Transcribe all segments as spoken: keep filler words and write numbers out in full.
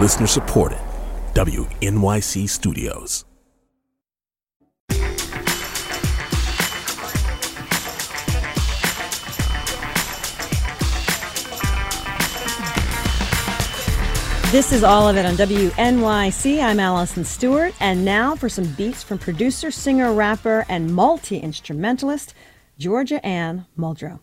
Listener supported. W N Y C Studios. This is all of it on W N Y C. I'm Allison Stewart, and now for some beats from producer, singer, rapper, and multi-instrumentalist Georgia Anne Muldrow.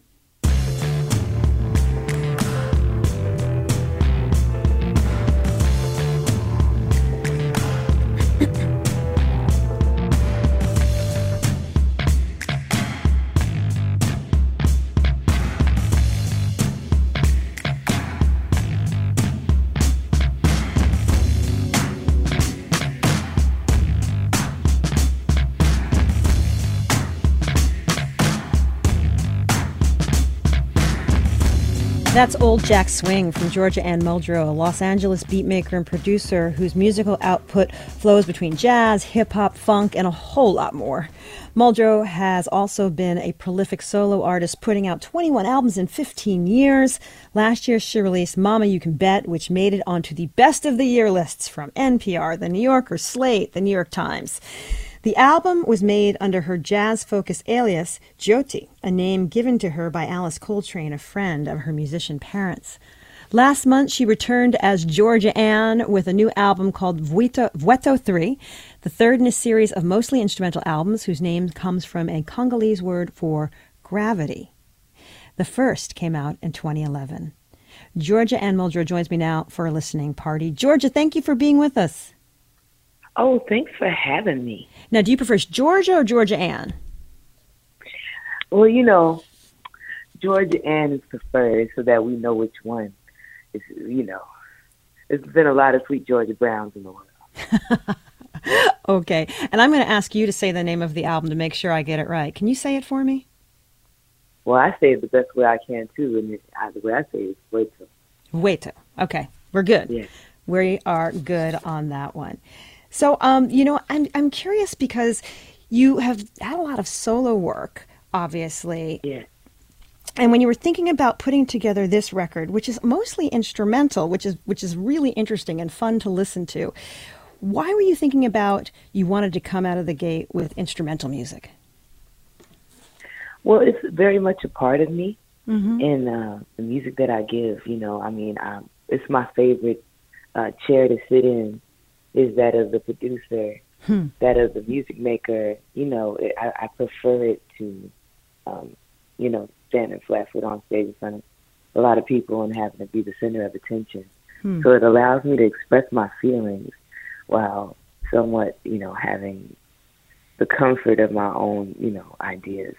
That's Old Jack Swing from Georgia Anne Muldrow, a Los Angeles beatmaker and producer whose musical output flows between jazz, hip-hop, funk, and a whole lot more. Muldrow has also been a prolific solo artist, putting out twenty-one albums in fifteen years. Last year, she released Mama You Can Bet, which made it onto the Best of the Year lists from N P R, The New Yorker, Slate, The New York Times. The album was made under her jazz-focused alias, Jyoti, a name given to her by Alice Coltrane, a friend of her musician parents. Last month, she returned as Georgia Anne with a new album called Vueto, Vueto three, the third in a series of mostly instrumental albums whose name comes from a Congolese word for gravity. The first came out in twenty eleven. Georgia Anne Muldrow joins me now for a listening party. Georgia, thank you for being with us. Oh, thanks for having me. Now, do you prefer Georgia or Georgia Anne? Well, you know, Georgia Anne is preferred so that we know which one. It's, you know, there's been a lot of sweet Georgia Browns in the world. Okay. And I'm going to ask you to say the name of the album to make sure I get it right. Can you say it for me? Well, I say it the best way I can, too. And it, I, the way I say it is Vueto. Vueto. Okay. We're good. Yeah. We are good on that one. So, um, you know, I'm I'm curious because you have had a lot of solo work, obviously. Yeah. And when you were thinking about putting together this record, which is mostly instrumental, which is which is really interesting and fun to listen to, why were you thinking about you wanted to come out of the gate with instrumental music? Well, it's very much a part of me, mm-hmm. and uh, the music that I give. You know, I mean, um, it's my favorite uh, chair to sit in. Is that of the producer, hmm. that of the music maker. You know, it, I, I prefer it to, um, you know, standing flat foot on stage in front of a lot of people and having to be the center of attention. Hmm. So it allows me to express my feelings while somewhat, you know, having the comfort of my own, you know, ideas.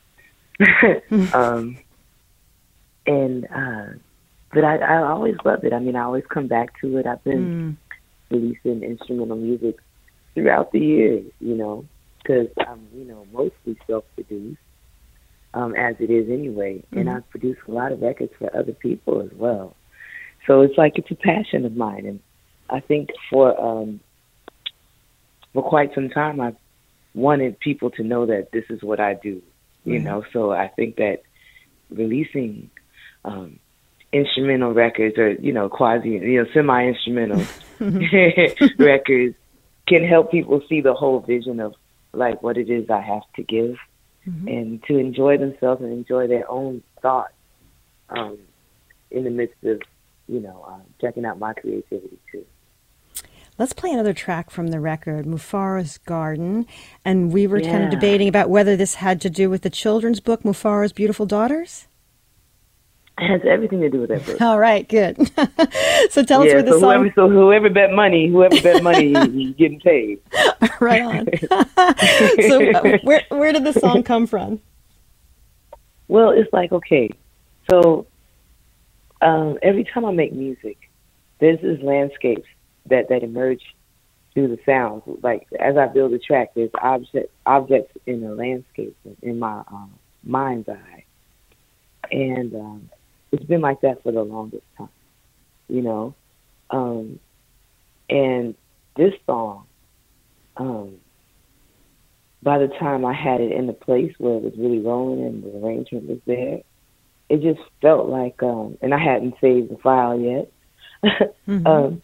um, and, uh, but I, I always love it. I mean, I always come back to it. I've been... Hmm. releasing instrumental music throughout the years, you know, because I'm, you know, mostly self-produced, um, as it is anyway, mm-hmm. and I produce a lot of records for other people as well. So it's like it's a passion of mine, and I think for um, for quite some time I've wanted people to know that this is what I do, you mm-hmm. know. So I think that releasing um, instrumental records or, you know, quasi, you know, semi-instrumental records can help people see the whole vision of, like, what it is I have to give mm-hmm. and to enjoy themselves and enjoy their own thoughts um, in the midst of, you know, uh, checking out my creativity, too. Let's play another track from the record, Mufara's Garden. And we were yeah. kind of debating about whether this had to do with the children's book, Mufara's Beautiful Daughters. It has everything to do with that book. All right, good. So tell yeah, us where the so song... Whoever, so whoever bet money, whoever bet money, he's getting paid. Right on. So uh, where where did the song come from? Well, it's like, okay, so um, every time I make music, there's this landscapes that, that emerge through the sounds. Like, as I build a track, there's object, objects in the landscape, in my um, mind's eye. And... Um, it's been like that for the longest time, you know. Um, and this song, um, by the time I had it in the place where it was really rolling and the arrangement was there, it just felt like, um, and I hadn't saved the file yet, mm-hmm. um,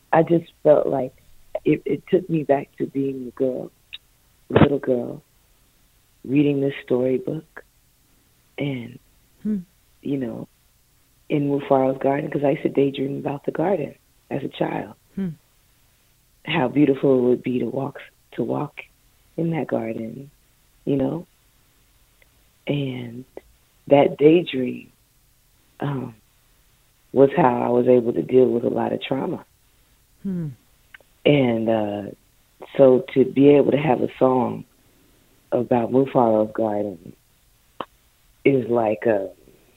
I just felt like it, it took me back to being a girl, a little girl, reading this storybook, and Hmm. you know, in Mufaro's garden, because I used to daydream about the garden as a child. Hmm. How beautiful it would be to walk to walk in that garden, you know, and that daydream um, was how I was able to deal with a lot of trauma. Hmm. And uh, so to be able to have a song about Mufaro's garden is like a,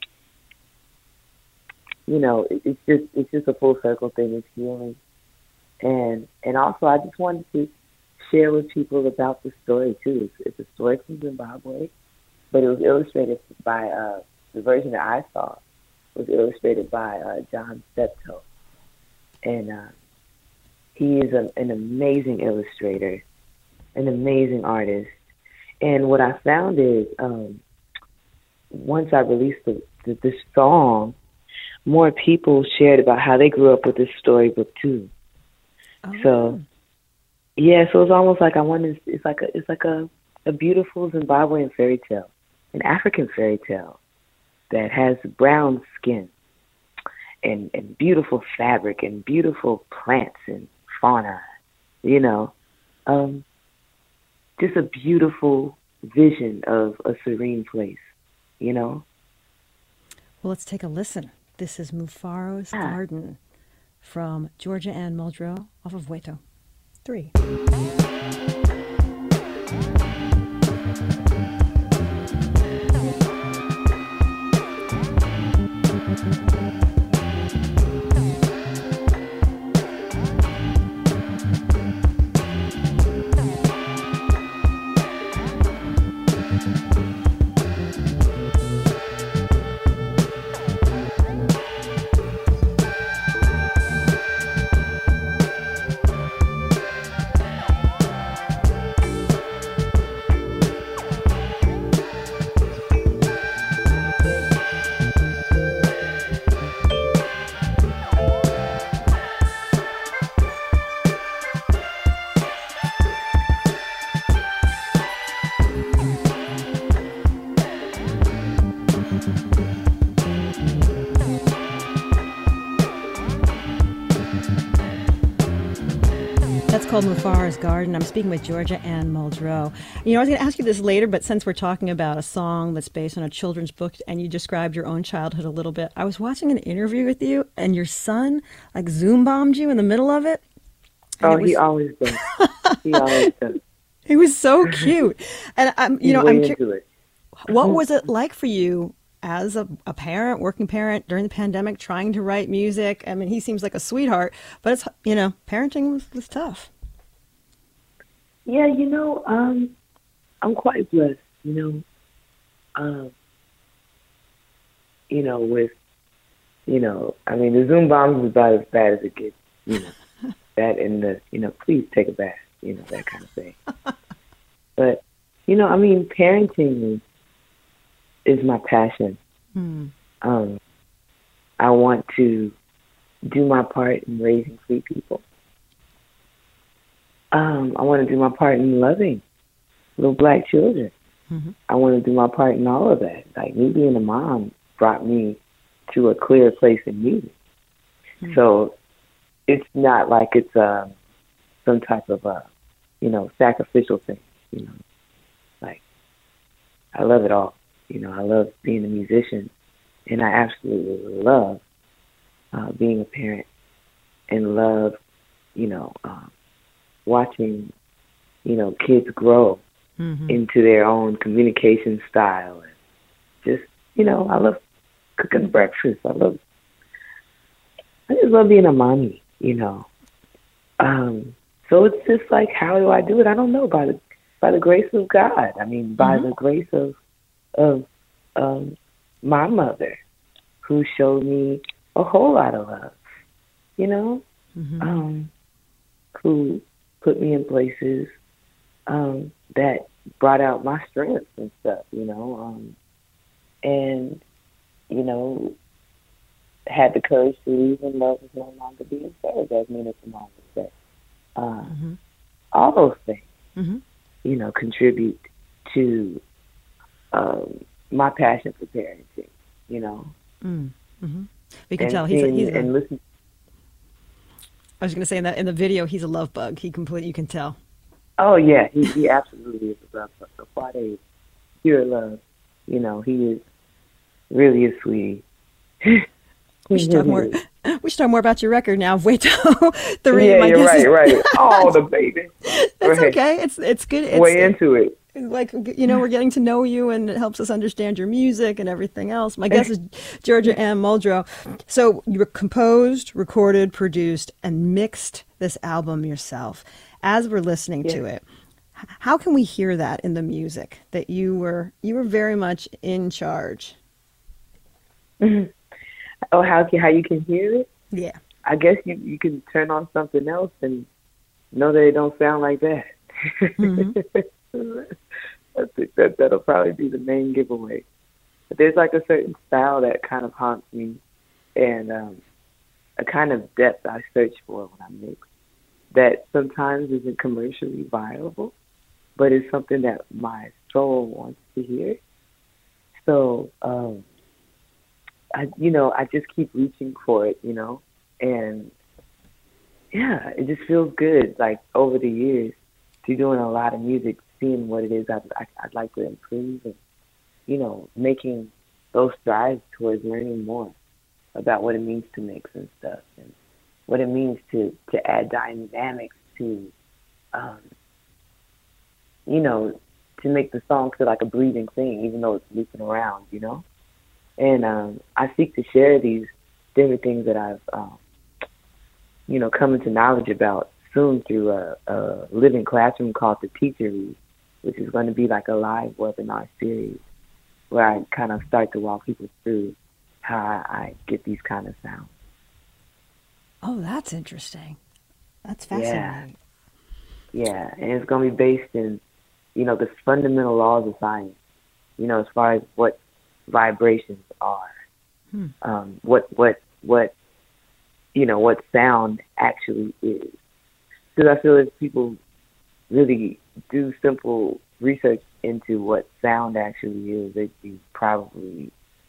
you know, it- it's just it's just a full circle thing. It's healing, and and also I just wanted to share with people about the story too. It's, it's a story from Zimbabwe, but it was illustrated by uh, the version that I saw was illustrated by uh, John Steptoe, and uh, he is a, an amazing illustrator, an amazing artist. And what I found is um, once I released the, the, this song, more people shared about how they grew up with this storybook too. Oh. So, yeah, so it's almost like I wanted. It's like a, it's like a, a beautiful Zimbabwean fairy tale, an African fairy tale that has brown skin and and beautiful fabric and beautiful plants and fauna. You know, um, just a beautiful vision of a serene place. You know. Well, let's take a listen. This is Mufaro's Ah. Garden from Georgia Ann Muldrow off of Weto. Three. That's called Mufaro's Garden. I'm speaking with Georgia Ann Muldrow. You know, I was going to ask you this later, but since we're talking about a song that's based on a children's book and you described your own childhood a little bit, I was watching an interview with you and your son like Zoom bombed you in the middle of it. And Oh, it was, he always does. He always does. it was so cute. And I'm, you He's know, way I'm into curious. it. What was it like for you as a, a parent, working parent during the pandemic, trying to write music? I mean, he seems like a sweetheart, but it's, you know, parenting was, was tough. Yeah, you know, um, I'm quite blessed, you know. Um, you know, with, you know, I mean, the Zoom bombs is about as bad as it gets, you know. That and the, you know, please take a bath, you know, that kind of thing. But, you know, I mean, parenting is, is my passion. Hmm. Um, I want to do my part in raising free people. Um, I want to do my part in loving little black children. Mm-hmm. I want to do my part in all of that. Like, me being a mom brought me to a clear place in music. Mm-hmm. So it's not like it's uh, some type of, uh, you know, sacrificial thing, you know. Like, I love it all. You know, I love being a musician, and I absolutely love uh, being a parent and love, you know, um, watching, you know, kids grow mm-hmm. into their own communication style. And just, you know, I love cooking breakfast. I love, I just love being a mommy, you know. Um, so it's just like, how do I do it? I don't know, by the, by the grace of God. I mean, by mm-hmm. the grace of, of um, my mother, who showed me a whole lot of love, you know, mm-hmm. um, who put me in places um, that brought out my strengths and stuff, you know, um, and, you know, had the courage to leave when love was no longer being served, as Nina Simone would say. Uh, mm-hmm. All those things, mm-hmm. you know, contribute to um, my passion for parenting, you know. Mm-hmm. We can and tell he's, a, he's and a, listen. I was going to say in that in the video, he's a love bug. He completely, you can tell. Oh yeah, he, he absolutely is a love bug. So far, they pure love. You know, he is really a sweetie. We should talk more. We should talk more about your record now. Wait till three. Yeah, my you're guess right, is, right. Oh, the baby. It's right. okay. It's it's good. It's, Way into it. Like, you know, we're getting to know you, and it helps us understand your music and everything else. My guess is Georgia Ann Muldrow. So you composed, recorded, produced, and mixed this album yourself. As we're listening yes. to it, how can we hear that in the music that you were you were very much in charge? Mm-hmm. Oh, how can, how you can hear it? Yeah. I guess you you can turn on something else and know that it don't sound like that. Mm-hmm. I think that that'll probably be the main giveaway. But there's like a certain style that kind of haunts me, and um, a kind of depth I search for when I mix that sometimes isn't commercially viable, but it's something that my soul wants to hear. So, um, I, you know, I just keep reaching for it, you know, and yeah, it just feels good. Like over the years, through doing a lot of music, seeing what it is I'd, I'd like to improve, and you know, making those strides towards learning more about what it means to mix and stuff, and what it means to, to add dynamics to, um, you know, to make the song feel like a breathing thing, even though it's looping around, you know. And um, I seek to share these different things that I've, um, you know, come into knowledge about soon through a, a living classroom called The Teacher Read, which is going to be like a live webinar series where I kind of start to walk people through how I, I get these kind of sounds. Oh, that's interesting. That's fascinating. Yeah, yeah. And it's going to be based in, you know, the fundamental laws of science, you know, as far as what vibrations are, hmm. um, what, what, what, you know, what sound actually is. Because I feel if people really do simple research into what sound actually is, they'd be probably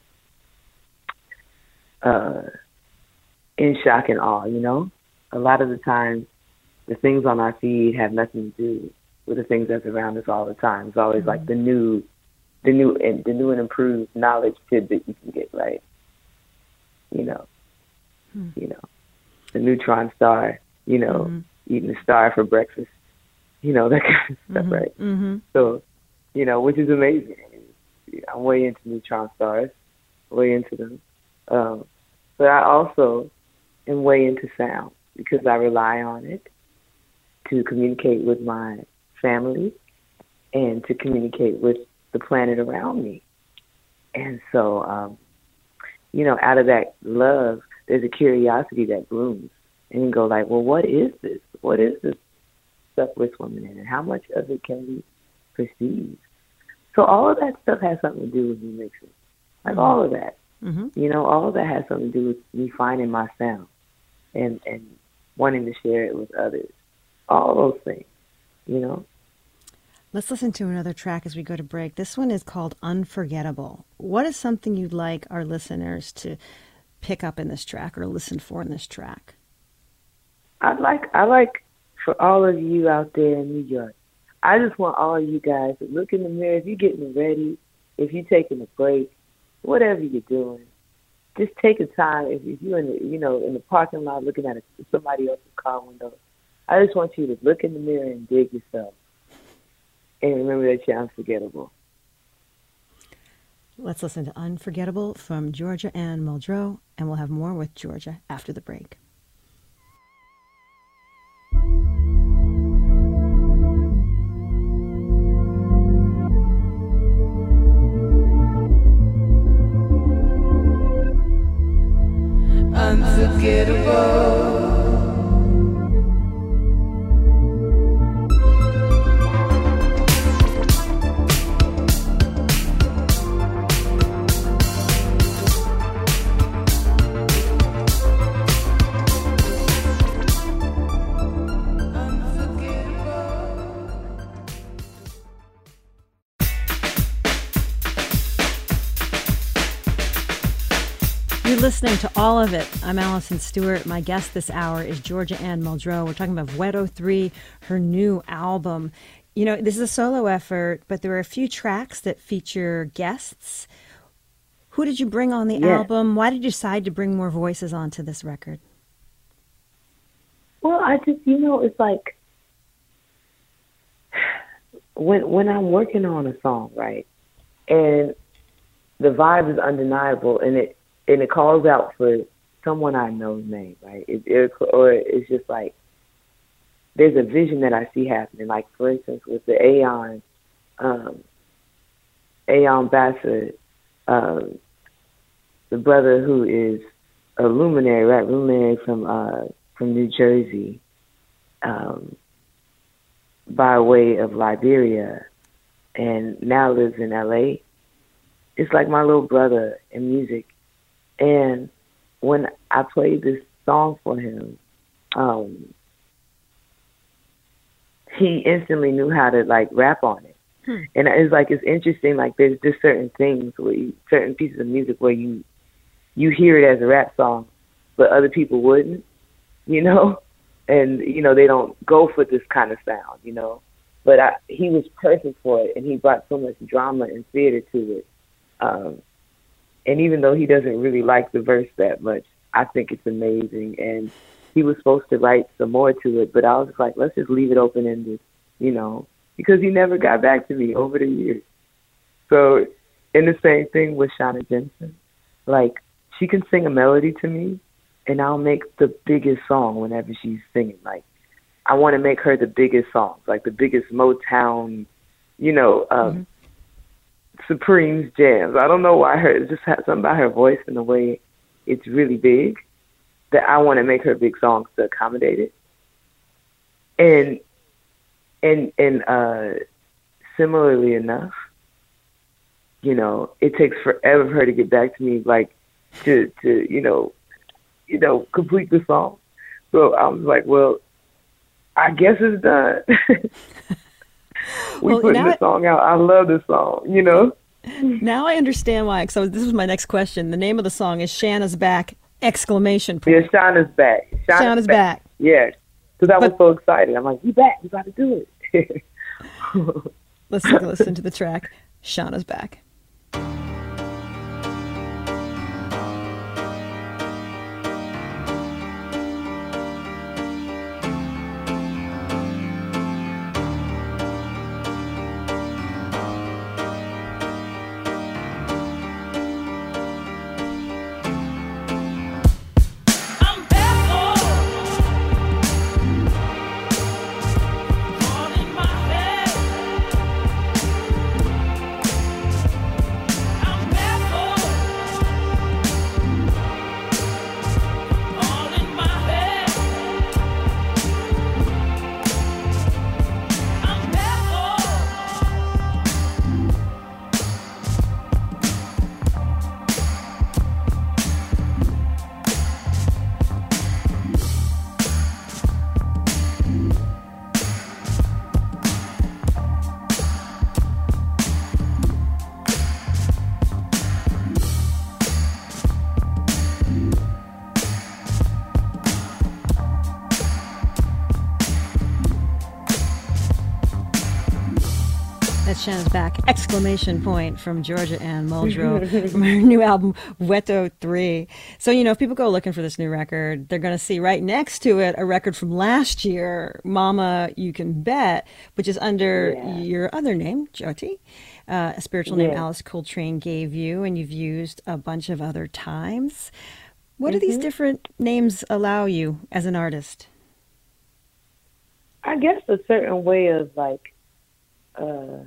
uh, in shock and awe, you know? A lot of the time, the things on our feed have nothing to do with the things that's around us all the time. It's always mm-hmm. like the new, the new, and the new and improved knowledge tidbit you can get, right? You know, hmm. you know, the neutron star, you know, mm-hmm. eating a star for breakfast, you know, that kind of stuff, mm-hmm. right? Mm-hmm. So, you know, which is amazing. I'm way into neutron stars, way into them. Um, but I also am way into sound because I rely on it to communicate with my family and to communicate with the planet around me. And so, um, you know, out of that love, there's a curiosity that blooms. And you go like, well, what is this? What is this stuff we're swimming in? And how much of it can we perceive? So all of that stuff has something to do with me mixing. Like mm-hmm. all of that. Mm-hmm. You know, all of that has something to do with me finding my sound and, and wanting to share it with others. All those things, you know. Let's listen to another track as we go to break. This one is called Unforgettable. What is something you'd like our listeners to pick up in this track or listen for in this track? I'd like, I like for all of you out there in New York, I just want all of you guys to look in the mirror. If you're getting ready, if you're taking a break, whatever you're doing, just take a time. If you're in the, you know, in the parking lot looking at a, somebody else's car window, I just want you to look in the mirror and dig yourself. And remember that you're unforgettable. Let's listen to Unforgettable from Georgia Ann Muldrow, and we'll have more with Georgia after the break. Unforgettable. You're listening to All of It. I'm Allison Stewart. My guest this hour is Georgia Ann Muldrow. We're talking about Weto three, her new album. You know, this is a solo effort, but there are a few tracks that feature guests. Who did you bring on the yes. album? Why did you decide to bring more voices onto this record? Well, I just, you know, it's like when when I'm working on a song, right, and the vibe is undeniable, and it and it calls out for someone I know's name, right? It, it, or it's just like there's a vision that I see happening. Like, for instance, with the Aeon, um, Aeon Bassett, um, the brother who is a luminary, right? Luminary from uh, from New Jersey, um, by way of Liberia, and now lives in L A. It's like my little brother in music. And when I played this song for him, um, he instantly knew how to like rap on it. Hmm. And it's like, it's interesting. Like, there's just certain things where you, certain pieces of music where you, you hear it as a rap song, but other people wouldn't, you know? And, you know, they don't go for this kind of sound, you know? But I, he was perfect for it, and he brought so much drama and theater to it. Um, and even though he doesn't really like the verse that much, I think it's amazing. And he was supposed to write some more to it, but I was like, let's just leave it open-ended, you know, because he never got back to me over the years. So, and the same thing with Shauna Jensen. Like, she can sing a melody to me, and I'll make the biggest song whenever she's singing. Like, I want to make her the biggest songs, like the biggest Motown, you know, um, mm-hmm. Supreme's jams. I don't know why her, it just has something about her voice and the way it's really big that I want to make her big songs to accommodate it. And, and, and, uh, similarly enough, you know, it takes forever for her to get back to me, like, to, to, you know, you know, complete the song. So I was like, well, I guess it's done. we well, putting the song out. I love this song, you know? Now I understand why. So this was my next question. The name of the song is Shanna's Back, exclamation point. Yeah, Shanna's back. Shanna's, Shanna's back. back. Yeah. Because I was but, so excited. I'm like, you back. You got to do it. Let's take a listen to the track, Shanna's Back. Shanna's Back, exclamation point from Georgia Ann Muldrow from her new album, Weto three. So, you know, if people go looking for this new record, they're going to see right next to it a record from last year, Mama You Can Bet, which is under yeah. your other name, Jyoti, uh, a spiritual yeah. name Alice Coltrane gave you, and you've used a bunch of other times. What mm-hmm. do these different names allow you as an artist? I guess a certain way of, like, uh,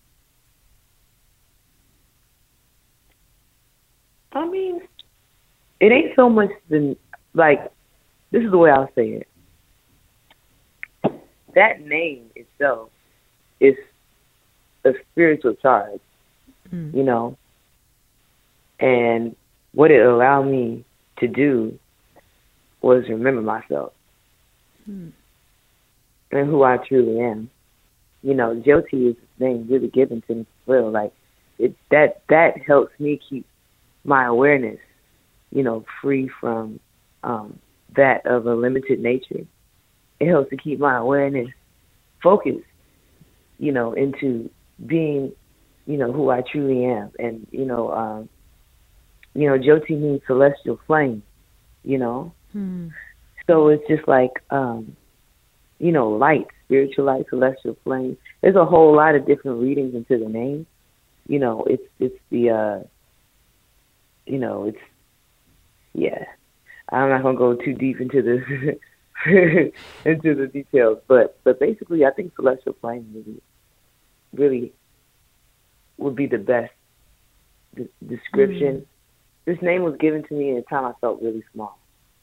I mean, it ain't so much the, like, this is the way I'll say it. That name itself is a spiritual charge, mm. you know, and what it allowed me to do was remember myself mm. and who I truly am. You know, Jyoti is a name really given to me for real. Like, it, that, that helps me keep my awareness you know, free from um, that of a limited nature. It helps to keep my awareness focused, you know, into being, you know, who I truly am. And, you know, um, you know, Jyoti means celestial flame, you know. Hmm. So it's just like, um, you know, light, spiritual light, celestial flame. There's a whole lot of different readings into the name. You know, it's it's the, uh, you know, it's, yeah. I'm not going to go too deep into the into the details, but but basically, I think celestial flame really, really would be the best d- description. Mm. This name was given to me at a time I felt really small,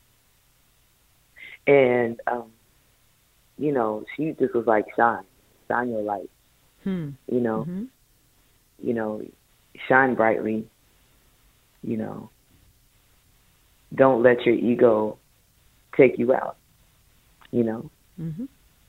and um, you know, she just was like, "Shine, shine your light." Hmm. You know, mm-hmm. you know, shine brightly. You know, don't let your ego take you out. You know, mm-hmm.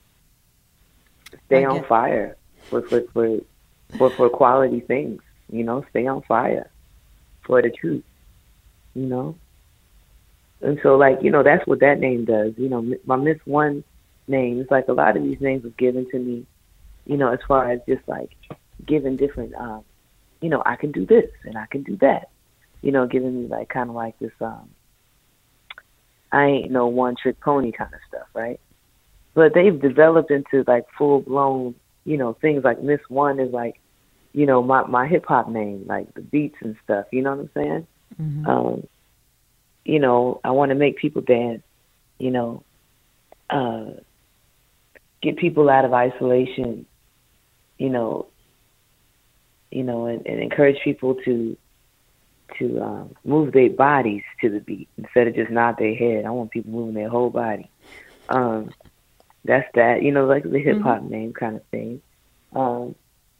stay on fire for for, for for for quality things. You know, stay on fire for the truth. You know, and so like you know that's what that name does. You know, my Miss One name is like a lot of these names were given to me. You know, as far as just like giving different. Um, you know, I can do this and I can do that. You know, giving me like kind of like this. Um, I ain't no one trick pony kind of stuff, right? But they've developed into like full blown, you know, things like Miss One is like, you know, my, my hip hop name, like the beats and stuff, you know what I'm saying? Mm-hmm. Um, you know, I want to make people dance, you know, uh, get people out of isolation, you know, you know, and, and encourage people to, to um, move their bodies to the beat instead of just nod their head. I want people moving their whole body. Um, that's that, you know, like the hip hop mm-hmm. name kind of thing. Um,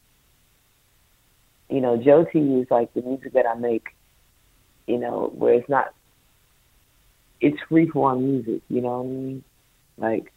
you know, Jyoti is like the music that I make, you know, where it's not, it's free form music, you know what I mean? Like,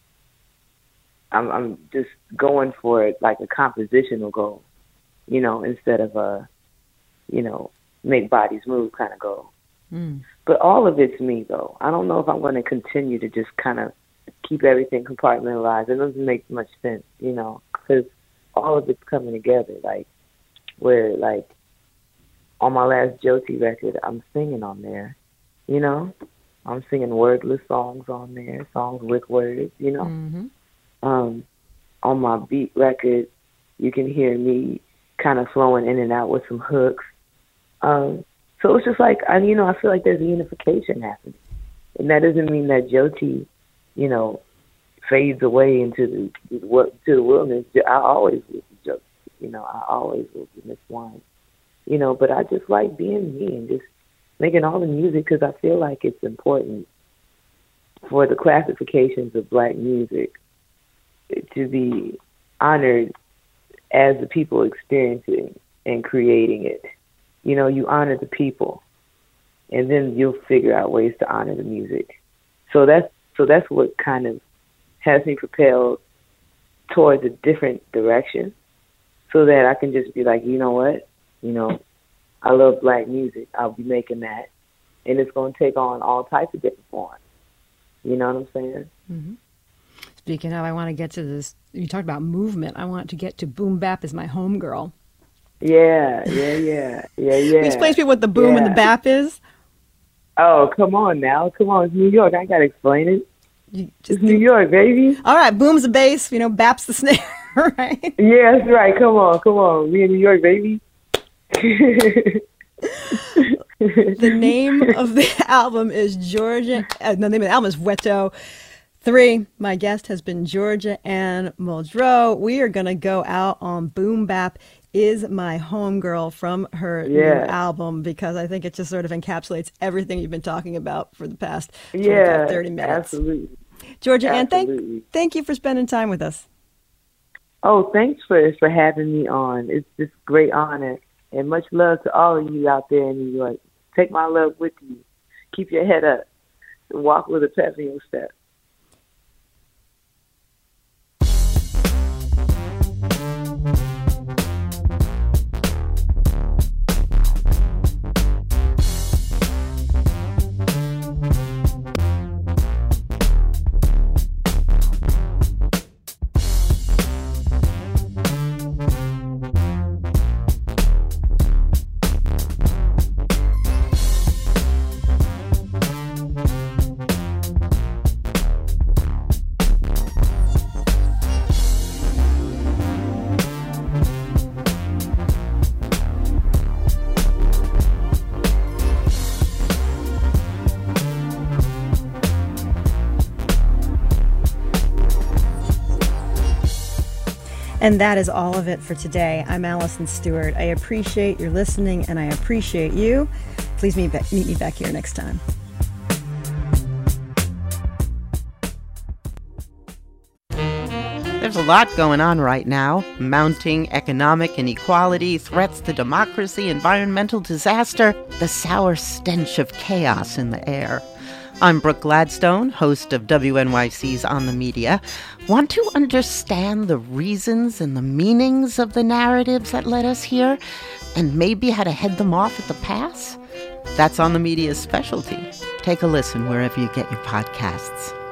I'm, I'm just going for it like a compositional goal, you know, instead of a, you know, make bodies move kind of goal. Mm. But all of it's me, though. I don't know if I'm going to continue to just kind of keep everything compartmentalized. It doesn't make much sense, you know, because all of it's coming together. Like, where, like, on my last Jyoti record, I'm singing on there, you know? I'm singing wordless songs on there, songs with words, you know? Mm-hmm. Um, on my beat record, you can hear me kind of flowing in and out with some hooks. Um, so it's just like, I, you know, I feel like there's a unification happening. And that doesn't mean that Jyoti, you know, fades away into the, the to the wilderness. I always will be Jyoti, you know, I always will be Miss One, you know, but I just like being me and just making all the music because I feel like it's important for the classifications of black music to be honored as the people experiencing and creating it. You know, you honor the people, and then you'll figure out ways to honor the music. So that's so that's what kind of has me propelled towards a different direction, so that I can just be like, you know what, you know, I love black music. I'll be making that, and it's going to take on all types of different forms. You know what I'm saying? Mm-hmm. Speaking of, I want to get to this. You talked about movement. I want to get to boom bap as my homegirl. Yeah, yeah, yeah, yeah, yeah. Can you explain to me what the boom yeah. and the bap is? Oh, come on now. Come on, it's New York. I got to explain it. You just it's New York, baby. All right, boom's the bass, you know, bap's the snare, right? Yeah, that's right. Come on, come on. We in New York, baby. The name of the album is Georgia. Uh, the name of the album is Weto. Three, my guest has been Georgia Anne Muldrow. We are going to go out on Boom Bap Is My Homegirl from her yeah. new album, because I think it just sort of encapsulates everything you've been talking about for the past yeah, thirty minutes. Absolutely. Georgia absolutely. Anne, thank, thank you for spending time with us. Oh, thanks for, for having me on. It's just a great honor. And much love to all of you out there in New York. Take my love with you. Keep your head up. And walk with a pep in your step. And that is all of it for today. I'm Allison Stewart. I appreciate your listening, and I appreciate you. Please meet, meet me back here next time. There's a lot going on right now. Mounting economic inequality, threats to democracy, environmental disaster, the sour stench of chaos in the air. I'm Brooke Gladstone, host of W N Y C's On the Media. Want to understand the reasons and the meanings of the narratives that led us here, and maybe how to head them off at the pass? That's On the Media's specialty. Take a listen wherever you get your podcasts.